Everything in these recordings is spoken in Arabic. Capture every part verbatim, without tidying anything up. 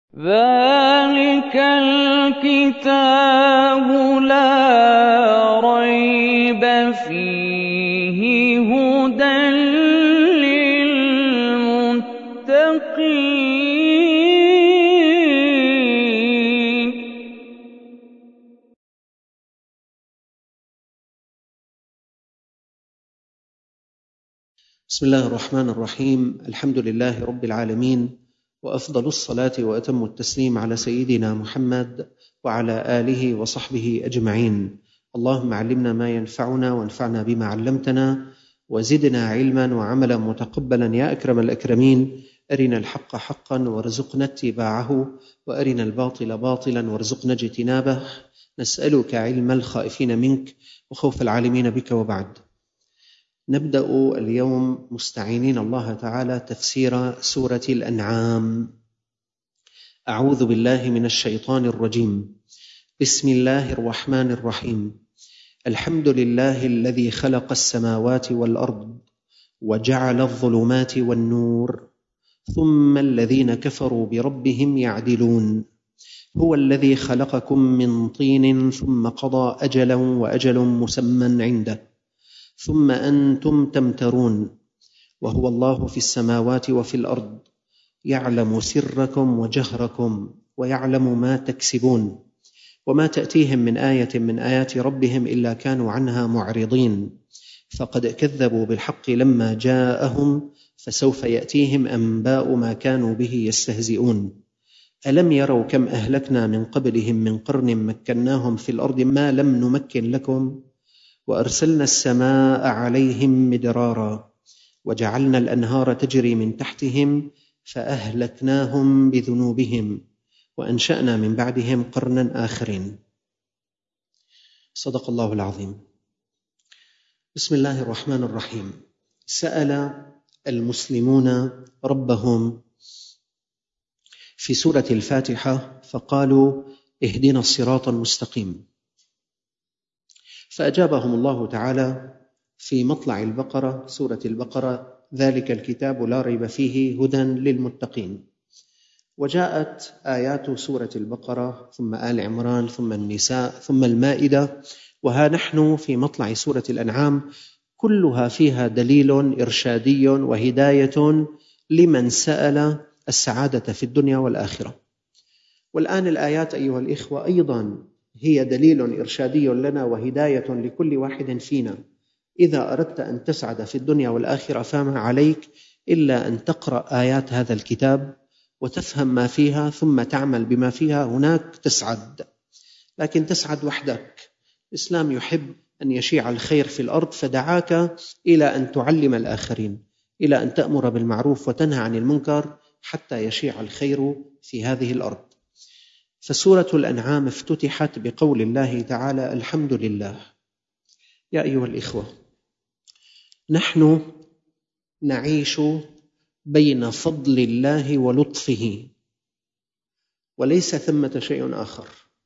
ذَلِكَ الْكِتَابُ لَا رَيْبَ فِيهِ هُدًى لِّلْمُتَّقِينَ. بسم الله الرحمن الرحيم. الحمد لله رب العالمين، وأفضل الصلاة وأتم التسليم على سيدنا محمد وعلى آله وصحبه أجمعين. اللهم علمنا ما ينفعنا وانفعنا بما علمتنا وزدنا علما وعملا متقبلا يا أكرم الأكرمين. أرنا الحق حقا وارزقنا اتباعه، وأرنا الباطل باطلا وارزقنا اجتنابه. نسألك علم الخائفين منك وخوف العالمين بك. وبعد، نبدأ اليوم مستعينين الله تعالى تفسير سورة الأنعام. أعوذ بالله من الشيطان الرجيم. بسم الله الرحمن الرحيم. الحمد لله الذي خلق السماوات والأرض وجعل الظلمات والنور، ثم الذين كفروا بربهم يعدلون. هو الذي خلقكم من طين ثم قضى أجلا وأجل مسمى عنده، ثم أنتم تمترون. وهو الله في السماوات وفي الأرض، يعلم سركم وجهركم ويعلم ما تكسبون. وما تأتيهم من آية من آيات ربهم إلا كانوا عنها معرضين. فقد كذبوا بالحق لما جاءهم، فسوف يأتيهم أنباء ما كانوا به يستهزئون. ألم يروا كم أهلكنا من قبلهم من قرن مكناهم في الأرض ما لم نمكن لكم، وأرسلنا السماء عليهم مدرارا، وجعلنا الأنهار تجري من تحتهم فأهلكناهم بذنوبهم، وأنشأنا من بعدهم قرنا آخرين. صدق الله العظيم. بسم الله الرحمن الرحيم. سأل المسلمون ربهم في سورة الفاتحة فقالوا: اهدنا الصراط المستقيم. فأجابهم الله تعالى في مطلع البقرة، سورة البقرة: ذلك الكتاب لا ريب فيه هدى للمتقين. وجاءت آيات سورة البقرة ثم آل عمران ثم النساء ثم المائدة، وها نحن في مطلع سورة الأنعام، كلها فيها دليل إرشادي وهداية لمن سأل السعادة في الدنيا والآخرة. والآن الآيات أيها الإخوة أيضا هي دليل إرشادي لنا وهداية لكل واحد فينا. إذا أردت أن تسعد في الدنيا والآخرة فما عليك إلا أن تقرأ آيات هذا الكتاب وتفهم ما فيها ثم تعمل بما فيها، هناك تسعد. لكن تسعد وحدك. الإسلام يحب أن يشيع الخير في الأرض، فدعاك إلى أن تعلم الآخرين، إلى أن تأمر بالمعروف وتنهى عن المنكر حتى يشيع الخير في هذه الأرض. فسورة الأنعام افتتحت بقول الله تعالى: الحمد لله. يا أيها الإخوة، نحن نعيش بين فضل الله ولطفه، وليس ثمة شيء آخر.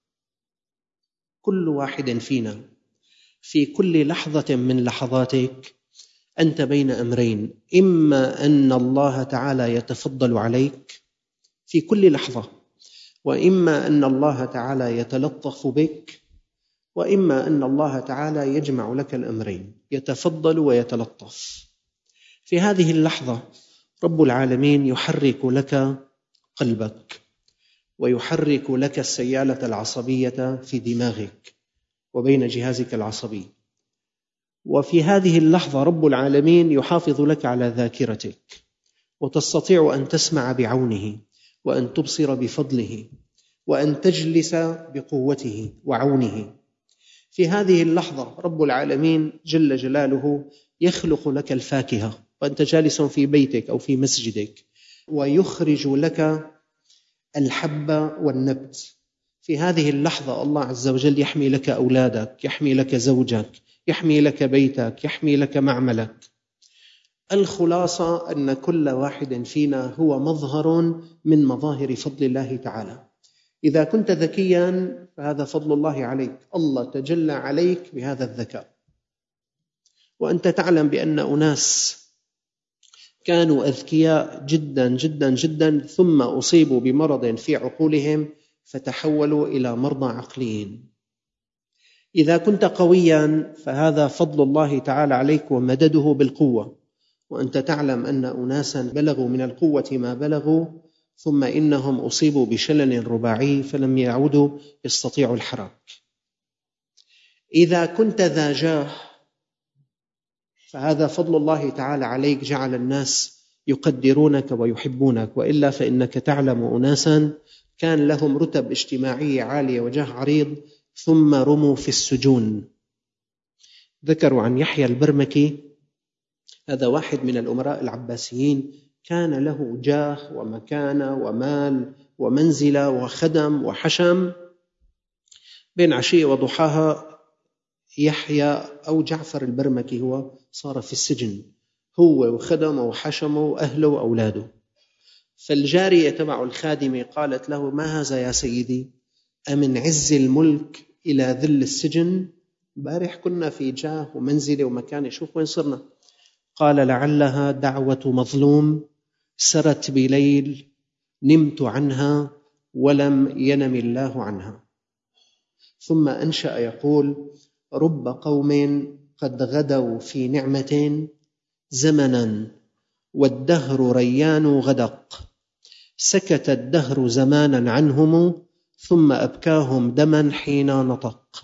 كل واحد فينا في كل لحظة من لحظاتك أنت بين أمرين: إما أن الله تعالى يتفضل عليك في كل لحظة، وإما أن الله تعالى يتلطف بك، وإما أن الله تعالى يجمع لك الأمرين، يتفضل ويتلطف. في هذه اللحظة رب العالمين يحرك لك قلبك، ويحرك لك السيالة العصبية في دماغك وبين جهازك العصبي. وفي هذه اللحظة رب العالمين يحافظ لك على ذاكرتك، وتستطيع أن تسمع بعونه، وأن تبصر بفضله، وأن تجلس بقوته وعونه. في هذه اللحظة رب العالمين جل جلاله يخلق لك الفاكهة وأنت جالس في بيتك أو في مسجدك، ويخرج لك الحب والنبت. في هذه اللحظة الله عز وجل يحمي لك أولادك، يحمي لك زوجك، يحمي لك بيتك، يحمي لك معملك. الخلاصة أن كل واحد فينا هو مظهر من مظاهر فضل الله تعالى. إذا كنت ذكيا فهذا فضل الله عليك، الله تجلى عليك بهذا الذكاء. وأنت تعلم بأن أناس كانوا أذكياء جدا جدا جدا، ثم أصيبوا بمرض في عقولهم فتحولوا إلى مرضى عقليين. إذا كنت قويا فهذا فضل الله تعالى عليك ومدده بالقوة، وأنت تعلم أن أناسا بلغوا من القوة ما بلغوا ثم إنهم أصيبوا بشلل رباعي فلم يعودوا يستطيعوا الحراك. إذا كنت ذا جاه فهذا فضل الله تعالى عليك، جعل الناس يقدرونك ويحبونك، وإلا فإنك تعلم أناسا كان لهم رتب اجتماعية عالية وجاه عريض ثم رموا في السجون. ذكروا عن يحيى البرمكي، هذا واحد من الأمراء العباسيين، كان له جاه ومكانة ومال ومنزلة وخدم وحشم، بين عشية وضحاها يحيى أو جعفر البرمكي هو صار في السجن، هو وخدمه وحشمه وأهله وأولاده. فالجارية تبع الخادمة قالت له: ما هذا يا سيدي؟ أمن عز الملك إلى ذل السجن؟ بارح كنا في جاه ومنزلة ومكانة، شوف وين صرنا. قال: لعلها دعوة مظلوم سرت بليل نمت عنها ولم ينم الله عنها. ثم أنشأ يقول: رب قوم قد غدوا في نعمة زمنا والدهر ريان غدق، سكت الدهر زمانا عنهم ثم أبكاهم دما حين نطق.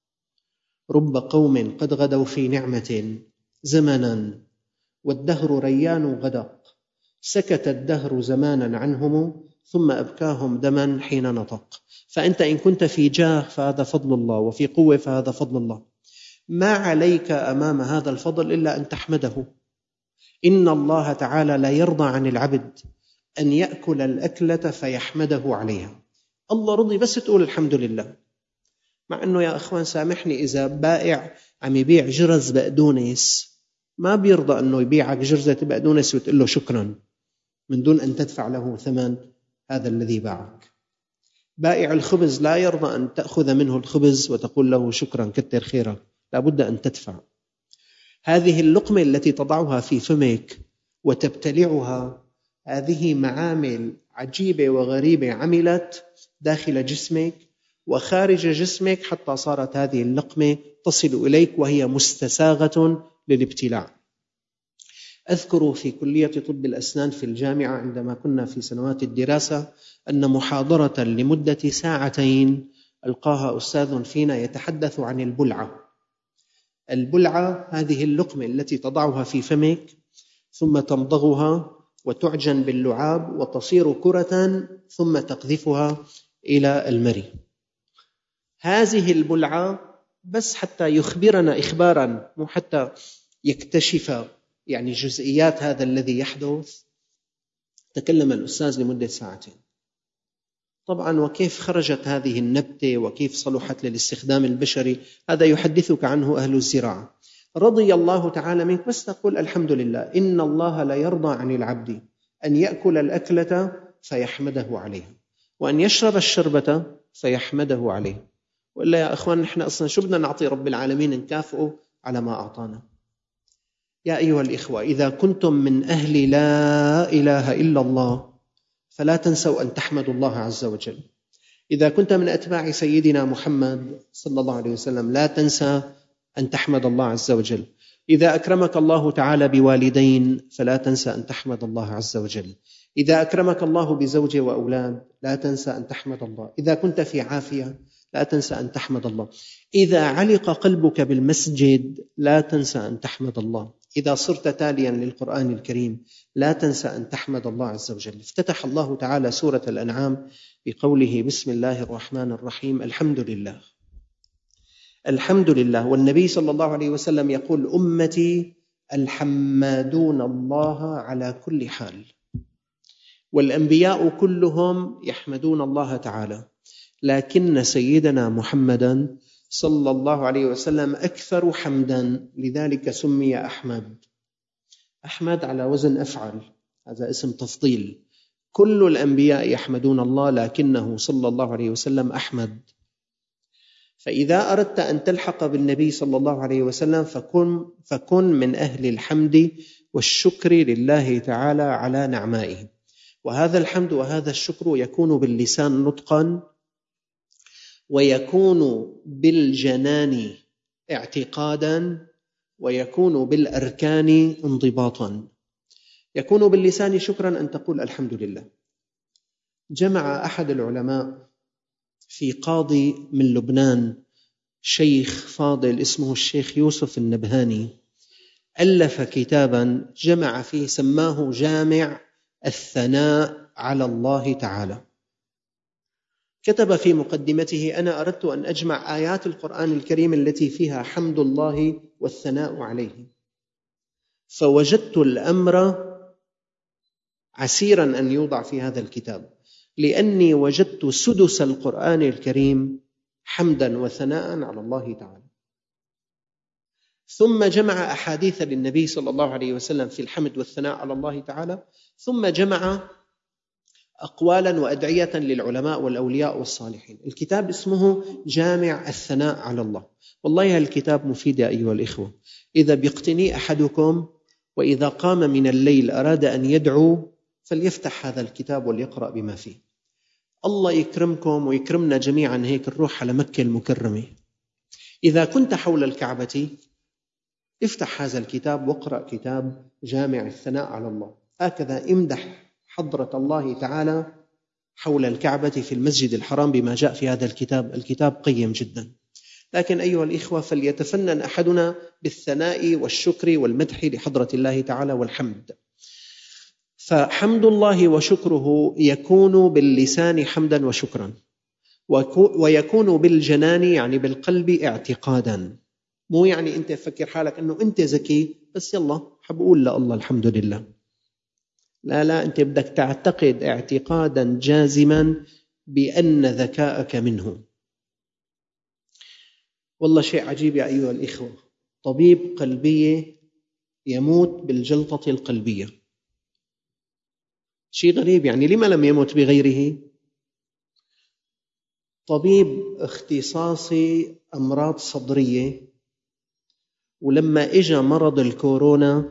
رب قوم قد غدوا في نعمة زمنا والدهر ريان غدق، سكت الدهر زمانا عنهم ثم أبكاهم دما حين نطق. فأنت إن كنت في جاه فهذا فضل الله، وفي قوة فهذا فضل الله. ما عليك أمام هذا الفضل إلا أن تحمده. إن الله تعالى لا يرضى عن العبد أن يأكل الأكلة فيحمده عليها. الله رضي بس تقول الحمد لله. مع أنه يا أخوان سامحني، إذا بائع عم يبيع جرز بقدونس ما بيرضى أنه يبيعك جرزة بقدونس وتقول له شكرا من دون أن تدفع له ثمن هذا الذي باعك. بائع الخبز لا يرضى أن تأخذ منه الخبز وتقول له شكرا كتر خيرك، لابد أن تدفع. هذه اللقمة التي تضعها في فمك وتبتلعها، هذه معامل عجيبة وغريبة عملت داخل جسمك وخارج جسمك حتى صارت هذه اللقمة تصل إليك وهي مستساغة للابتلاع. أذكر في كلية طب الأسنان في الجامعة عندما كنا في سنوات الدراسة أن محاضرة لمدة ساعتين ألقاها أستاذ فينا يتحدث عن البلعة. البلعة هذه اللقمة التي تضعها في فمك ثم تمضغها وتعجن باللعاب وتصير كرة ثم تقذفها إلى المري. هذه البلعة بس حتى يخبرنا إخبارا، مو حتى يكتشف يعني جزئيات هذا الذي يحدث. تكلم الأستاذ لمدة ساعتين. طبعا وكيف خرجت هذه النبتة وكيف صلحت للاستخدام البشري هذا يحدثك عنه أهل الزراعة. رضي الله تعالى منك، بس تقول الحمد لله. إن الله لا يرضى عن العبد أن يأكل الأكلة فيحمده عليها، وأن يشرب الشربة فيحمده عليها. وإلا يا أخوان نحن أصلا شو بدنا نعطي رب العالمين نكافئه على ما أعطانا؟ يا أيها الإخوة، إذا كنتم من أهل لا إله إلا الله فلا تنسوا أن تحمدوا الله عز وجل. إذا كنت من أتباع سيدنا محمد صلى الله عليه وسلم لا تنسى أن تحمد الله عز وجل. إذا أكرمك الله تعالى بوالدين فلا تنسى أن تحمد الله عز وجل. إذا أكرمك الله بزوجة وأولاد لا تنسى أن تحمد الله. إذا كنت في عافية لا تنسى أن تحمد الله. إذا علق قلبك بالمسجد لا تنسى أن تحمد الله. إذا صرت تاليا للقرآن الكريم لا تنسى أن تحمد الله عز وجل. افتتح الله تعالى سورة الأنعام بقوله بسم الله الرحمن الرحيم الحمد لله. الحمد لله. والنبي صلى الله عليه وسلم يقول أمتي الحمادون الله على كل حال. والأنبياء كلهم يحمدون الله تعالى، لكن سيدنا محمدا صلى الله عليه وسلم أكثر حمدا، لذلك سمي أحمد. أحمد على وزن أفعل، هذا اسم تفضيل. كل الأنبياء يحمدون الله لكنه صلى الله عليه وسلم أحمد. فإذا أردت أن تلحق بالنبي صلى الله عليه وسلم فكن, فكن من أهل الحمد والشكر لله تعالى على نعمائه. وهذا الحمد وهذا الشكر يكون باللسان نطقا، ويكون بالجنان اعتقادا، ويكون بالأركان انضباطا. يكون باللسان شكرا أن تقول الحمد لله. جمع أحد العلماء في قاضي من لبنان، شيخ فاضل اسمه الشيخ يوسف النبهاني، ألف كتابا جمع فيه سماه جامع الثناء على الله تعالى. كتب في مقدمته: أنا أردت أن أجمع آيات القرآن الكريم التي فيها حمد الله والثناء عليه، فوجدت الأمر عسيرا أن يوضع في هذا الكتاب، لأني وجدت سدس القرآن الكريم حمدا وثناء على الله تعالى. ثم جمع أحاديث للنبي صلى الله عليه وسلم في الحمد والثناء على الله تعالى، ثم جمع أقوالا وأدعية للعلماء والأولياء والصالحين. الكتاب اسمه جامع الثناء على الله. والله الكتاب مفيد يا أيها الإخوة. إذا بيقتني أحدكم وإذا قام من الليل أراد أن يدعو فليفتح هذا الكتاب وليقرأ بما فيه. الله يكرمكم ويكرمنا جميعا هيك نروح على مكة المكرمة. إذا كنت حول الكعبة افتح هذا الكتاب واقرأ كتاب جامع الثناء على الله. هكذا امدح حضرة الله تعالى حول الكعبة في المسجد الحرام بما جاء في هذا الكتاب. الكتاب قيم جدا. لكن أيها الإخوة، فليتفنن أحدنا بالثناء والشكر والمدح لحضرة الله تعالى والحمد. فحمد الله وشكره يكون باللسان حمدا وشكرا، ويكون بالجنان يعني بالقلب اعتقادا. مو يعني أنت فكر حالك أنه أنت ذكي بس يلا حبقول لله الحمد لله. لا لا، أنت بدك تعتقد اعتقادا جازما بأن ذكاءك منه. والله شيء عجيب يا أيها الإخوة، طبيب قلبية يموت بالجلطة القلبية. شيء غريب، يعني لما لم يمت بغيره؟ طبيب اختصاصي أمراض صدرية، ولما إجا مرض الكورونا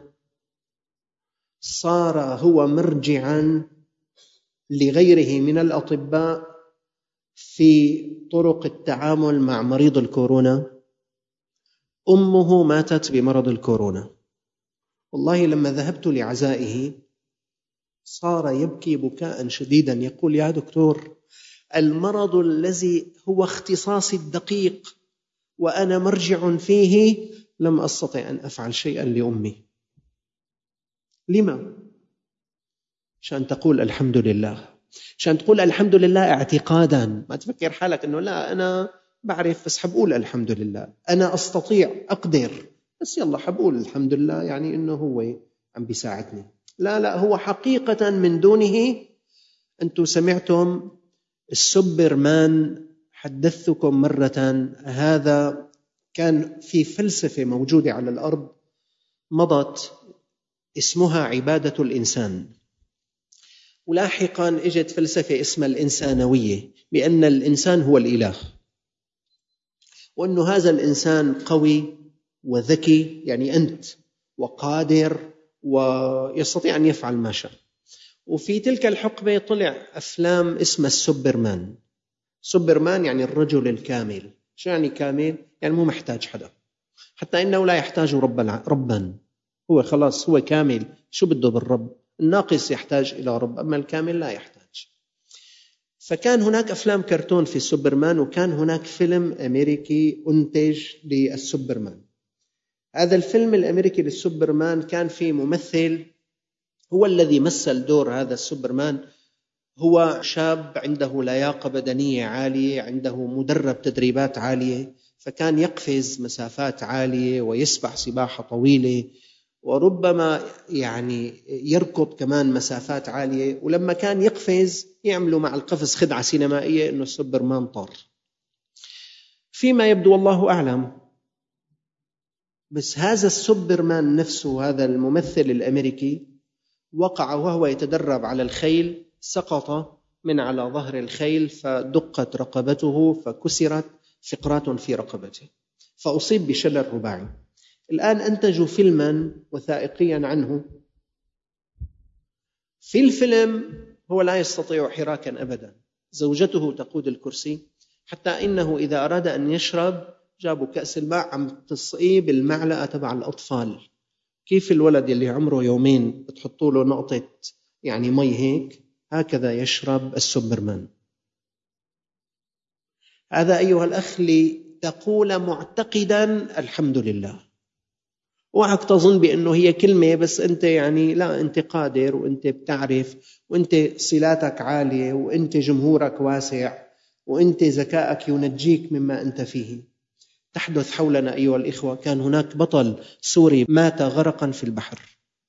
صار هو مرجعا لغيره من الأطباء في طرق التعامل مع مريض الكورونا. أمه ماتت بمرض الكورونا. والله لما ذهبت لعزائه صار يبكي بكاء شديدا، يقول: يا دكتور، المرض الذي هو اختصاصي الدقيق وأنا مرجع فيه لم أستطع أن أفعل شيئا لأمي. لما؟ عشان تقول الحمد لله، عشان تقول الحمد لله اعتقادا. ما تفكر حالك أنه لا أنا بعرف بس حبقول الحمد لله، أنا أستطيع أقدر بس يلا حبقول الحمد لله، يعني أنه هو عم بيساعدني. لا لا، هو حقيقة من دونه. أنتم سمعتم السوبرمان، حدثتكم مرة، هذا كان في فلسفة موجودة على الأرض مضت اسمها عبادة الإنسان، ولاحقا اجت فلسفة اسمها الإنسانوية، بأن الإنسان هو الإله، وأن هذا الإنسان قوي وذكي، يعني أنت، وقادر ويستطيع أن يفعل ما شاء. وفي تلك الحقبة طلع أفلام اسمها السوبرمان. سوبرمان يعني الرجل الكامل. شو يعني كامل؟ يعني مو محتاج حدا، حتى إنه لا يحتاج ربا ربا هو خلاص هو كامل. شو بده بالرب؟ الناقص يحتاج إلى رب، أما الكامل لا يحتاج. فكان هناك أفلام كرتون في السوبرمان، وكان هناك فيلم أمريكي أنتج للسوبرمان. هذا الفيلم الأمريكي للسوبرمان كان فيه ممثل هو الذي مثل دور هذا السوبرمان. هو شاب عنده لياقة بدنية عالية، عنده مدرب تدريبات عالية، فكان يقفز مسافات عالية ويسبح سباحة طويلة، وربما يعني يركض كمان مسافات عالية. ولما كان يقفز يعملوا مع القفز خدعة سينمائية إنه السوبرمان طار. فيما يبدو والله أعلم، بس هذا السوبرمان نفسه، هذا الممثل الأمريكي، وقع وهو يتدرب على الخيل، سقط من على ظهر الخيل فدقت رقبته فكسرت فقرات في رقبته، فأصيب بشلل رباعي. الآن أنتجوا فيلما وثائقيا عنه. في الفيلم هو لا يستطيع حراكا أبدا، زوجته تقود الكرسي، حتى إنه إذا أراد أن يشرب جابوا كأس الماء عم تسقيه بالمعلقة تبع الأطفال. كيف الولد اللي عمره يومين بتحطوا له نقطة يعني مي هيك، هكذا يشرب السوبرمان. هذا أيها الأخ لتقول معتقدا الحمد لله، اوعك تظن بأنه هي كلمة بس أنت يعني لا، أنت قادر وأنت بتعرف وأنت صلاتك عالية وأنت جمهورك واسع وأنت ذكائك ينجيك مما أنت فيه. تحدث حولنا أيها الإخوة، كان هناك بطل سوري مات غرقا في البحر.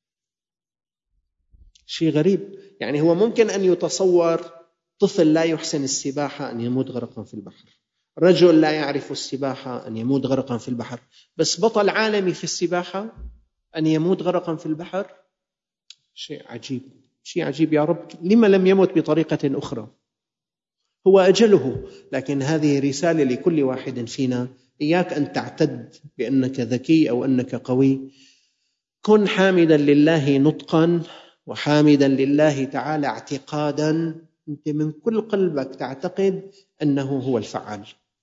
شيء غريب، يعني هو ممكن أن يتصور طفل لا يحسن السباحة أن يموت غرقا في البحر، رجل لا يعرف السباحة أن يموت غرقا في البحر، بس بطل عالمي في السباحة أن يموت غرقا في البحر. شيء عجيب، شيء عجيب. يا رب لما لم يمت بطريقة أخرى؟ هو أجله. لكن هذه رسالة لكل واحد فينا، إياك أن تعتد بأنك ذكي أو أنك قوي. كن حامدا لله نطقا وحامدا لله تعالى اعتقادا، أنت من كل قلبك تعتقد أنه هو الفعال.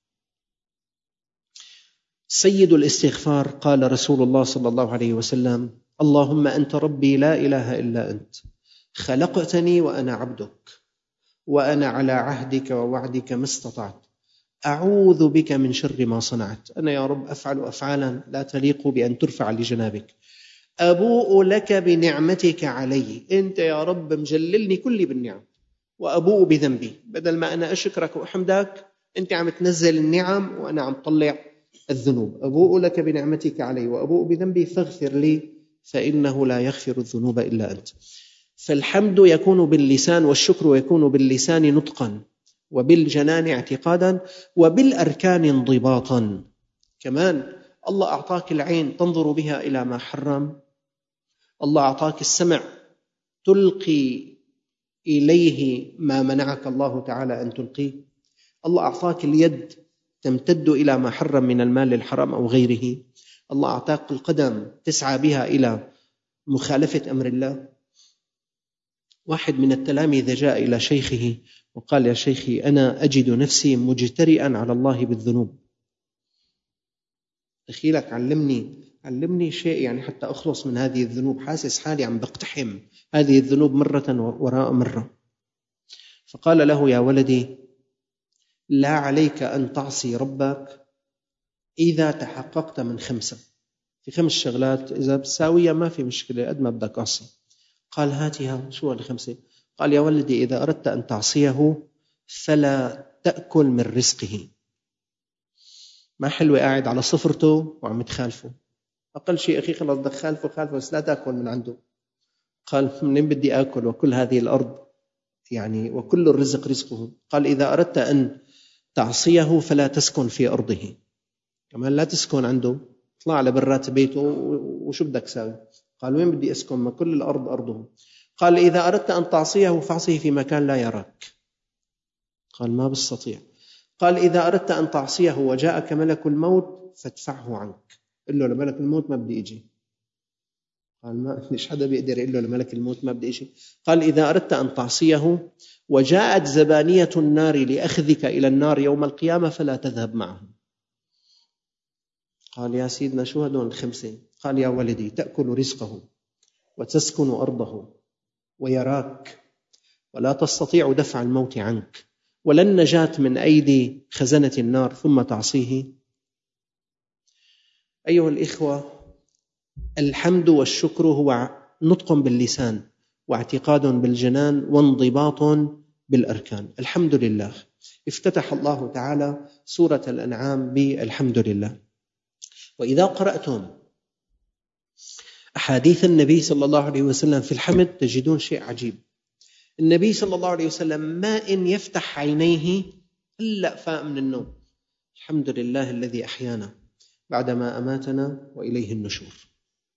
سيد الاستغفار قال رسول الله صلى الله عليه وسلم: اللهم أنت ربي لا إله إلا أنت، خلقتني وأنا عبدك، وأنا على عهدك ووعدك ما استطعت، أعوذ بك من شر ما صنعت. أنا يا رب أفعل أفعالا لا تليق بأن ترفع لجنابك. أبوء لك بنعمتك علي، أنت يا رب مجللني كلي بالنعم، وأبوء بذنبي. بدل ما أنا أشكرك وأحمدك أنت عم تنزل النعم وأنا عم طلع الذنوب. أبوء لك بنعمتك علي وأبوء بذنبي فاغفر لي فإنه لا يغفر الذنوب إلا أنت. فالحمد يكون باللسان والشكر يكون باللسان نطقا وبالجنان اعتقادا وبالأركان انضباطا. كمان الله أعطاك العين تنظر بها إلى ما حرم، الله أعطاك السمع تلقي إليه ما منعك الله تعالى أن تلقيه، الله أعطاك اليد تمتد إلى ما حرم من المال الحرام أو غيره، الله أعطاك القدم تسعى بها إلى مخالفة أمر الله. واحد من التلاميذ جاء إلى شيخه وقال: يا شيخي أنا أجد نفسي مجترئا على الله بالذنوب، دخيلك علمني علمني شيء يعني حتى أخلص من هذه الذنوب، حاسس حالي عم بقتحم هذه الذنوب مرة وراء مرة. فقال له: يا ولدي، لا عليك أن تعصي ربك إذا تحققت من خمسة، في خمس شغلات إذا بتساويها ما في مشكلة قد ما بدك أعصي. قال: هاتها، شو الخمسة؟ قال: يا ولدي، إذا أردت أن تعصيه فلا تأكل من رزقه. ما حلوة قاعد على صفرته وعم تخالفه، أقل شيء أخي خلص بدك خالفه خالفه بس لا تأكل من عنده. قال: منين بدي أكل وكل هذه الأرض يعني وكل الرزق رزقه. قال: إذا أردت أن تعصيه فلا تسكن في أرضه، كمان لا تسكن عنده، اطلع لبرات بيته وشو بدك ساوي؟ قال: وين بدي أسكن؟ ما كل الأرض أرضه. قال: إذا أردت أن تعصيه فاعصيه في مكان لا يراك. قال: ما بستطيع. قال: إذا أردت أن تعصيه وجاءك ملك الموت فادفعه عنك، قل له لملك الموت ما بدي إجي. قال: ما ليش حدا بيقدر يقول له لملك الموت ما بدي إجي. قال: إذا أردت أن تعصيه وجاءت زبانية النار لأخذك إلى النار يوم القيامة فلا تذهب معهم. قال: يا سيدنا شو هدول الخمسة؟ قال: يا ولدي، تأكل رزقه وتسكن أرضه ويراك ولا تستطيع دفع الموت عنك ولا النجاة من أيدي خزنة النار ثم تعصيه. أيها الإخوة، الحمد والشكر هو نطق باللسان واعتقاد بالجنان وانضباط بالأركان. الحمد لله. افتتح الله تعالى سورة الأنعام بالحمد لله. وإذا قرأتم أحاديث النبي صلى الله عليه وسلم في الحمد تجدون شيء عجيب. النبي صلى الله عليه وسلم ما إن يفتح عينيه هلأ فاق من النوم: الحمد لله الذي أحيانا بعدما أماتنا وإليه النشور.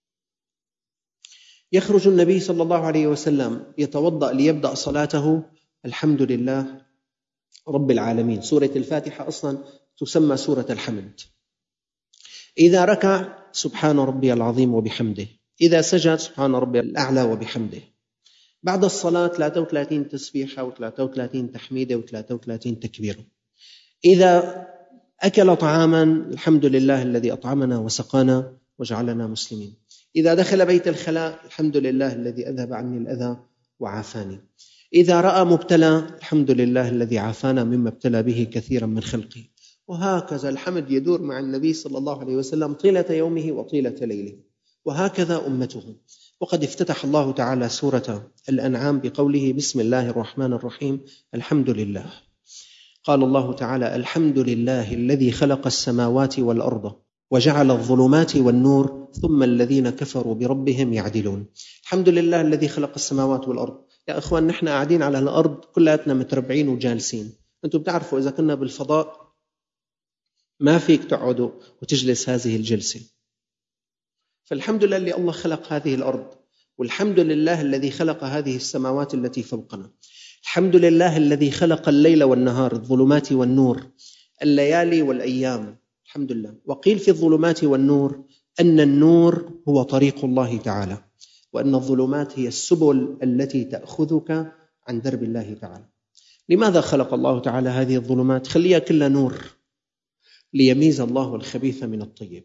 يخرج النبي صلى الله عليه وسلم يتوضأ ليبدأ صلاته: الحمد لله رب العالمين. سورة الفاتحة أصلا تسمى سورة الحمد. إذا ركع سبحان ربي العظيم وبحمده، إذا سجد سبحان ربي الأعلى وبحمده. بعد الصلاة ثلاثة وثلاثين تسبيحة وثلاثة وثلاثين تحميدة وثلاثة وثلاثين تكبيرة. إذا أكل طعاما الحمد لله الذي أطعمنا وسقانا وجعلنا مسلمين. إذا دخل بيت الخلاء الحمد لله الذي أذهب عني الأذى وعافاني. إذا رأى مبتلى الحمد لله الذي عافانا مما ابتلى به كثيرا من خلقه. وهكذا الحمد يدور مع النبي صلى الله عليه وسلم طيلة يومه وطيلة ليله، وهكذا أمته. وقد افتتح الله تعالى سورة الأنعام بقوله بسم الله الرحمن الرحيم الحمد لله. قال الله تعالى الحمد لله الذي خلق السماوات والأرض وجعل الظلمات والنور ثم الذين كفروا بربهم يعدلون. الحمد لله الذي خلق السماوات والأرض. يا أخوان نحن قاعدين على الأرض كلاتنا متربعين وجالسين. أنتم بتعرفوا إذا كنا بالفضاء ما فيك تقعد وتجلس هذه الجلسة. فالحمد لله اللي الله خلق هذه الأرض، والحمد لله الذي خلق هذه السماوات التي فوقنا. الحمد لله الذي خلق الليل والنهار، الظلمات والنور، الليالي والأيام. الحمد لله. وقيل في الظلمات والنور أن النور هو طريق الله تعالى، وأن الظلمات هي السبل التي تأخذك عن درب الله تعالى. لماذا خلق الله تعالى هذه الظلمات؟ خليها كلها نور، ليميز الله الخبيث من الطيب،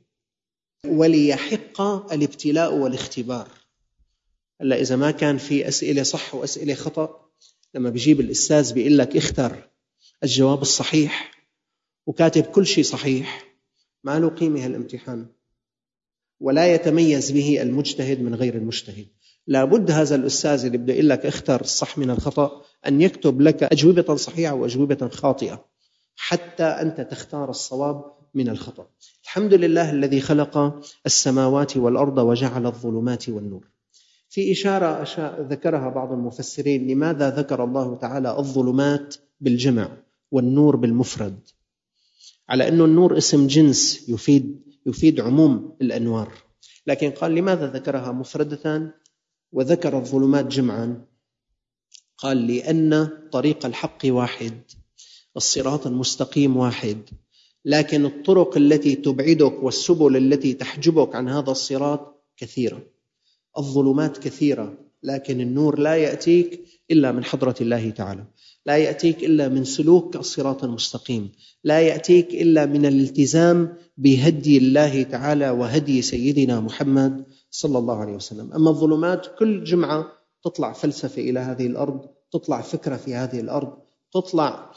وليحق الابتلاء والاختبار. هلا إذا ما كان في أسئلة صح وأسئلة خطأ، لما بيجيب الأستاذ بيقول لك اختر الجواب الصحيح وكاتب كل شيء صحيح، ما له قيمة هالامتحان، ولا يتميز به المجتهد من غير المجتهد. لابد هذا الأستاذ اللي بده يقول لك اختر الصح من الخطأ أن يكتب لك أجوبة صحيحة وأجوبة خاطئة حتى أنت تختار الصواب من الخطأ. الحمد لله الذي خلق السماوات والأرض وجعل الظلمات والنور. في إشارة أشياء ذكرها بعض المفسرين، لماذا ذكر الله تعالى الظلمات بالجمع والنور بالمفرد؟ على أنه النور اسم جنس يفيد يفيد عموم الأنوار، لكن قال لماذا ذكرها مفردة وذكر الظلمات جمعا؟ قال لأن طريق الحق واحد، الصراط المستقيم واحد، لكن الطرق التي تبعدك والسبل التي تحجبك عن هذا الصراط كثيرة. الظلمات كثيرة، لكن النور لا يأتيك إلا من حضرة الله تعالى، لا يأتيك إلا من سلوك الصراط المستقيم، لا يأتيك إلا من الالتزام بهدي الله تعالى وهدي سيدنا محمد صلى الله عليه وسلم. أما الظلمات كل جمعة تطلع فلسفة إلى هذه الأرض، تطلع فكرة في هذه الأرض، تطلع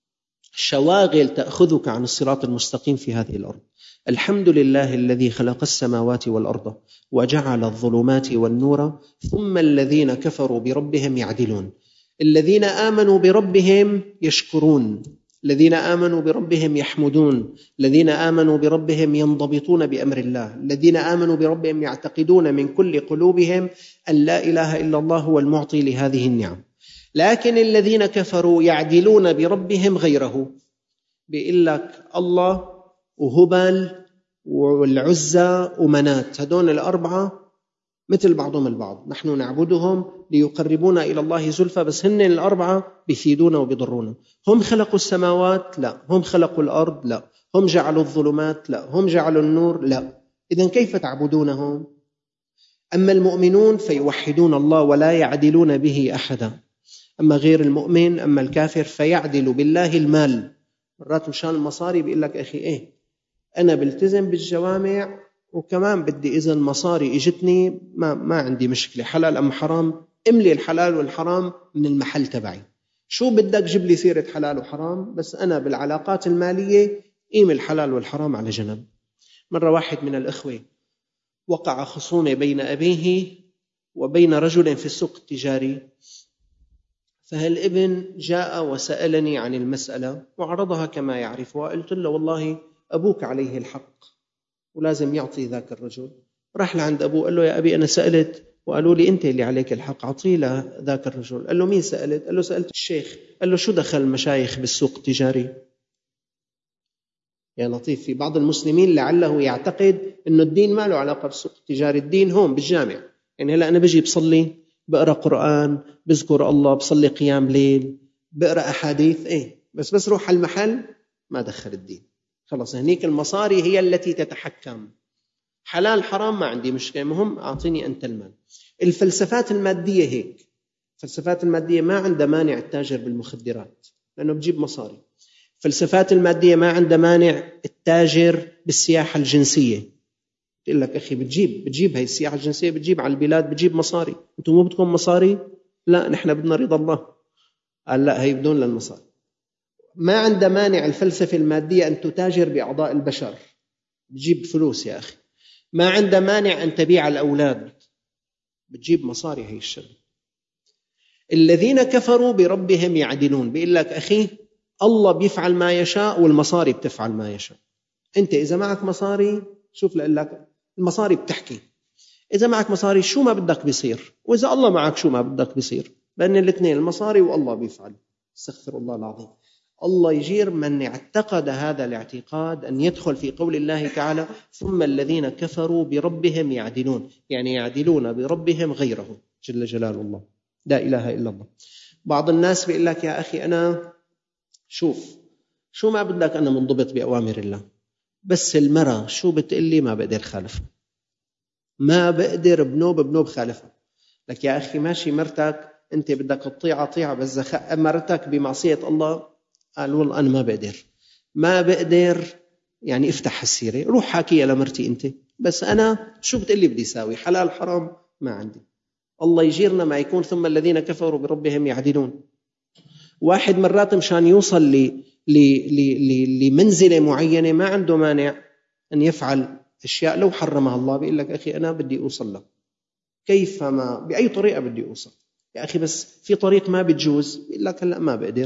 شواغل تأخذك عن الصراط المستقيم في هذه الأرض. الحمد لله الذي خلق السماوات والأرض وجعل الظلمات والنور ثم الذين كفروا بربهم يعدلون. الذين آمنوا بربهم يشكرون، الذين آمنوا بربهم يحمدون، الذين آمنوا بربهم ينضبطون بأمر الله، الذين آمنوا بربهم يعتقدون من كل قلوبهم أن لا إله إلا الله هو المعطي لهذه النعم. لكن الذين كفروا يعدلون بربهم غيره، بيقول لك الله وهبل والعزى ومنات، هدول الأربعة مثل بعضهم البعض، نحن نعبدهم ليقربونا إلى الله زلفى، بس هن الأربعة بيفيدونا وبيضرونا. هم خلقوا السماوات؟ لا. هم خلقوا الأرض؟ لا. هم جعلوا الظلمات؟ لا. هم جعلوا النور؟ لا. إذن كيف تعبدونهم؟ أما المؤمنون فيوحدون الله ولا يعدلون به أحدا، أما غير المؤمن أما الكافر فيعدل بالله المال. مرات مشان المصاري بيقول لك أخي إيه أنا بلتزم بالجوامع وكمان بدي إذن مصاري إجتني، ما, ما عندي مشكلة، حلال أم حرام؟ املي الحلال والحرام من المحل تبعي، شو بدك جيب لي سيرة حلال وحرام، بس أنا بالعلاقات المالية قيم الحلال والحرام على جنب. مرة واحد من الإخوة وقع خصومة بين أبيه وبين رجل في السوق التجاري، فهالابن جاء وسألني عن المسألة وعرضها كما يعرف، وقلت له والله أبوك عليه الحق ولازم يعطي ذاك الرجل. راح لعند أبوه قال له يا أبي أنا سألت وقالوا لي أنت اللي عليك الحق، عطي له ذاك الرجل. قال له مين سألت؟ قال له سألت الشيخ. قال له شو دخل المشايخ بالسوق التجاري؟ يا لطيف، في بعض المسلمين لعله يعتقد أنه الدين ما له علاقة بالسوق التجاري، الدين هون بالجامع. يعني هلأ أنا بجي بصلي، بقرأ قرآن، بذكر الله، بصلي قيام ليل، بقرأ أحاديث، إيه بس بس روح على المحل ما دخل الدين. خلص هنيك المصاري هي التي تتحكم. حلال حرام ما عندي مشكلة، مهم أعطيني أنت المال. الفلسفات المادية هيك، الفلسفات المادية ما عندها مانع التاجر بالمخدرات لأنه بجيب مصاري. الفلسفات المادية ما عندها مانع التاجر بالسياحة الجنسية. تقول لك أخي بتجيب بتجيب هاي السياحة الجنسية بتجيب على البلاد بتجيب مصاري، أنتم مو بدكم مصاري؟ لا نحن بدنا رضا الله. قال لا هي بدون للمصاري. ما عندها مانع الفلسفة المادية أن تتاجر بأعضاء البشر، بتجيب فلوس يا أخي. ما عندها مانع أن تبيع الأولاد، بتجيب مصاري هي الشغل. الذين كفروا بربهم يعدلون، بيقول لك أخي الله بيفعل ما يشاء والمصاري بتفعل ما يشاء. أنت إذا معك مصاري شوف لك المصاري بتحكي، إذا معك مصاري شو ما بدك بيصير، وإذا الله معك شو ما بدك بيصير، لأن الاثنين المصاري والله بيفعل. استغفر الله العظيم. الله يجير من اعتقد هذا الاعتقاد أن يدخل في قول الله تعالى ثم الذين كفروا بربهم يعدلون، يعني يعدلون بربهم غيره جل جلال الله، لا إله إلا الله. بعض الناس بيقول لك يا أخي أنا شوف شو ما بدك أنا منضبط بأوامر الله، بس المرأة شو بتقلي ما بقدر خالفها، ما بقدر بنوب بنوب خالفها. لك يا أخي ماشي مرتك أنت بدك تطيع طيعة، بس مرتك بمعصية الله قال والله أنا ما بقدر ما بقدر يعني افتح السيرة روح حاكيها لمرتي أنت، بس أنا شو بتقلي بدي ساوي، حلال حرام ما عندي. الله يجيرنا ما يكون ثم الذين كفروا بربهم يعدلون. واحد مرات مشان يوصل ل لمنزلة معينة ما عنده مانع أن يفعل أشياء لو حرمها الله، بيقول لك أخي أنا بدي أوصل له كيفما بأي طريقة بدي أوصل يا أخي، بس في طريق ما بتجوز بيقول لك هلأ ما بقدر.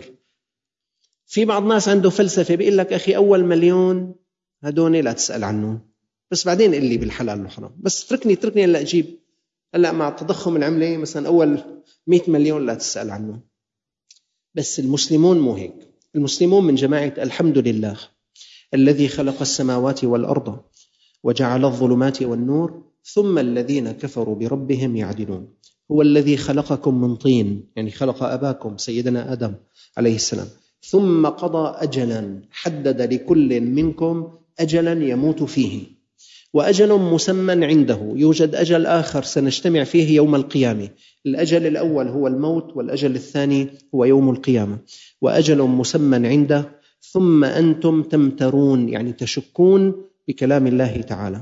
في بعض الناس عنده فلسفة بيقول لك أخي أول مليون هدوني لا تسأل عنه، بس بعدين قل لي بالحلال والحرام، بس تركني تركني هلأ أجيب هلأ مع تضخم العملة مثلا أول مئة مليون لا تسأل عنه. بس المسلمون مو هيك. المسلمون من جماعة الحمد لله الذي خلق السماوات والأرض وجعل الظلمات والنور ثم الذين كفروا بربهم يعدلون. هو الذي خلقكم من طين، يعني خلق أباكم سيدنا آدم عليه السلام، ثم قضى أجلا حدد لكل منكم أجلا يموت فيه، وأجل مسمى عنده، يوجد أجل آخر سنجتمع فيه يوم القيامة. الأجل الأول هو الموت، والأجل الثاني هو يوم القيامة. وأجل مسمى عنده ثم أنتم تمترون، يعني تشكون بكلام الله تعالى.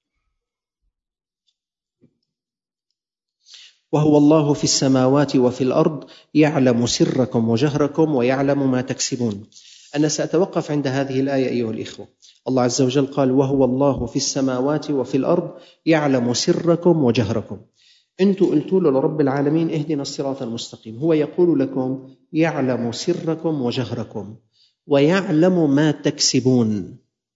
وهو الله في السماوات وفي الأرض يعلم سركم وجهركم ويعلم ما تكسبون. أنا سأتوقف عند هذه الآية أيها الإخوة. الله عز وجل قال وهو الله في السماوات وفي الأرض يعلم سركم وجهركم. أنتم قلتوا له لرب العالمين اهدنا الصراط المستقيم، هو يقول لكم يعلم سركم وجهركم ويعلم ما تكسبون.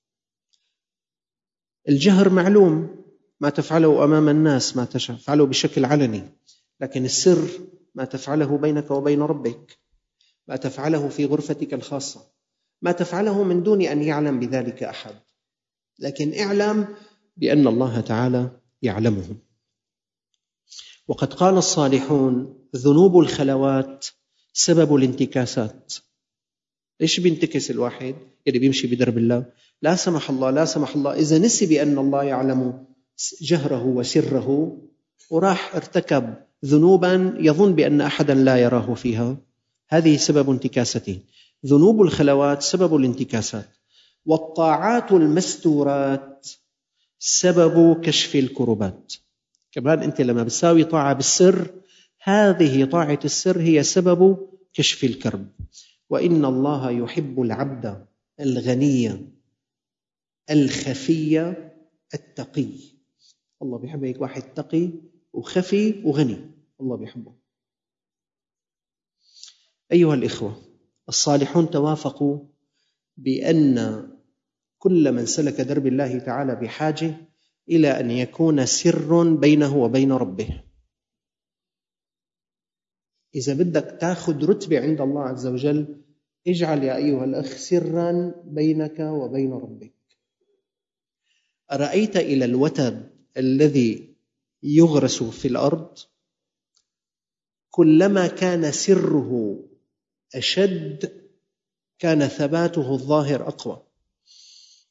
الجهر معلوم، ما تفعله أمام الناس ما تفعله بشكل علني، لكن السر ما تفعله بينك وبين ربك، ما تفعله في غرفتك الخاصة، ما تفعله من دون أن يعلم بذلك أحد، لكن اعلم بأن الله تعالى يعلمه. وقد قال الصالحون ذنوب الخلوات سبب الانتكاسات. ليش بينتكس الواحد اللي بيمشي بدرب الله؟ لا سمح الله لا سمح الله إذا نسي بأن الله يعلم جهره وسره وراح ارتكب ذنوبا يظن بأن أحدا لا يراه فيها، هذه سبب انتكاسته. ذنوب الخلوات سبب الانتكاسات. والطاعات المستورات سبب كشف الكربات. كمان أنت لما بتساوي طاعة بالسر، هذه طاعة السر هي سبب كشف الكرب. وإن الله يحب العبد الغني الخفي التقي. الله بيحب هيك واحد تقي وخفي وغني، الله بيحبه. أيها الإخوة، الصالحون توافقوا بأن كل من سلك درب الله تعالى بحاجة إلى أن يكون سر بينه وبين ربه. إذا بدك تأخذ رتبة عند الله عز وجل، اجعل يا أيها الأخ سرا بينك وبين ربك. أرأيت إلى الوتد الذي يغرس في الأرض، كلما كان سره أشد كان ثباته الظاهر أقوى.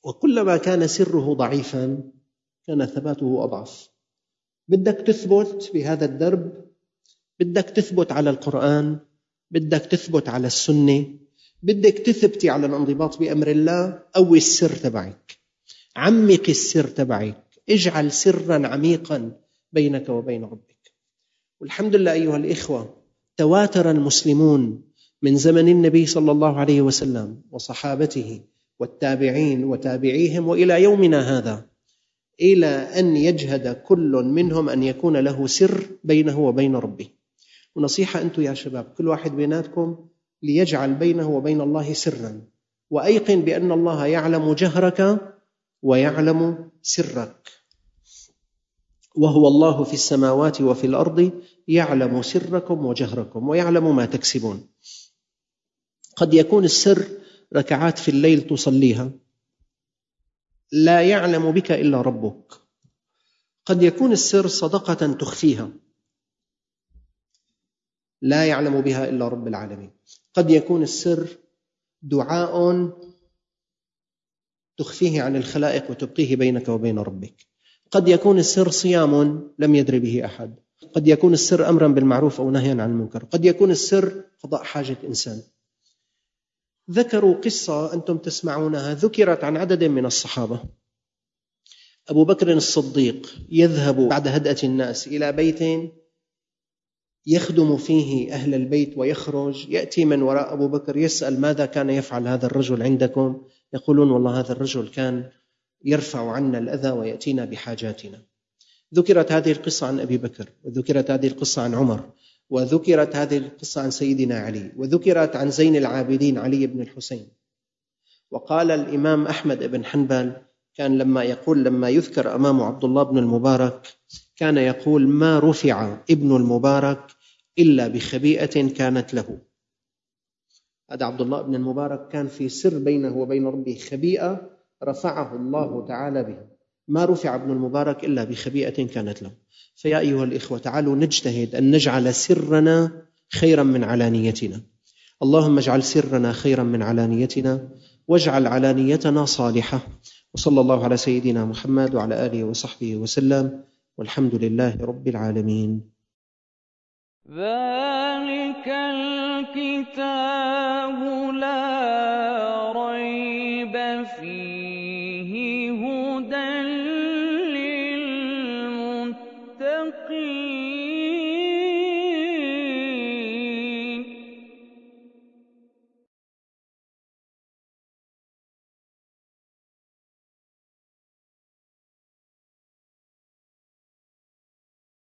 وكلما كان سره ضعيفا كان ثباته أضعف. بدك تثبت بهذا الدرب، بدك تثبت على القرآن، بدك تثبت على السنة، بدك تثبتي على الانضباط بأمر الله، قوي السر تبعك، عمق السر تبعك، اجعل سرا عميقا بينك وبين ربك. والحمد لله أيها الإخوة، تواتر المسلمون من زمن النبي صلى الله عليه وسلم وصحابته والتابعين وتابعيهم وإلى يومنا هذا، إلى أن يجهد كل منهم أن يكون له سر بينه وبين ربه. ونصيحة أنتم يا شباب، كل واحد بيناتكم ليجعل بينه وبين الله سرا، وأيقن بأن الله يعلم جهرك ويعلم سرك، وهو الله في السماوات وفي الأرض يعلم سركم وجهركم ويعلم ما تكسبون. قد يكون السر ركعات في الليل تصليها لا يعلم بك إلا ربك، قد يكون السر صدقة تخفيها لا يعلم بها إلا رب العالمين، قد يكون السر دعاء تخفيه عن الخلائق وتبقيه بينك وبين ربك، قد يكون السر صيام لم يدر به أحد، قد يكون السر أمرا بالمعروف أو نهيا عن المنكر، قد يكون السر قضاء حاجة إنسان. ذكروا قصة أنتم تسمعونها ذكرت عن عدد من الصحابة. أبو بكر الصديق يذهب بعد هدأة الناس إلى بيت يخدم فيه أهل البيت ويخرج، يأتي من وراء أبو بكر يسأل ماذا كان يفعل هذا الرجل عندكم؟ يقولون والله هذا الرجل كان يرفع عنا الأذى ويأتينا بحاجاتنا. ذكرت هذه القصة عن أبي بكر، وذكرت هذه القصة عن عمر، وذكرت هذه القصة عن سيدنا علي، وذكرت عن زين العابدين علي بن الحسين. وقال الإمام أحمد بن حنبل كان لما يقول لما يذكر أمام عبد الله بن المبارك كان يقول ما رفع ابن المبارك إلا بخبيئة كانت له. هذا عبد الله بن المبارك كان في سر بينه وبين ربه خبيئة رفعه الله تعالى بها، ما رفع ابن المبارك إلا بخبيئة كانت له. فيا أيها الإخوة، تعالوا نجتهد أن نجعل سرنا خيرا من علانيتنا. اللهم اجعل سرنا خيرا من علانيتنا، واجعل علانيتنا صالحة. وصلى الله على سيدنا محمد وعلى آله وصحبه وسلم، والحمد لله رب العالمين. ذلك الكتاب لا ريب فيه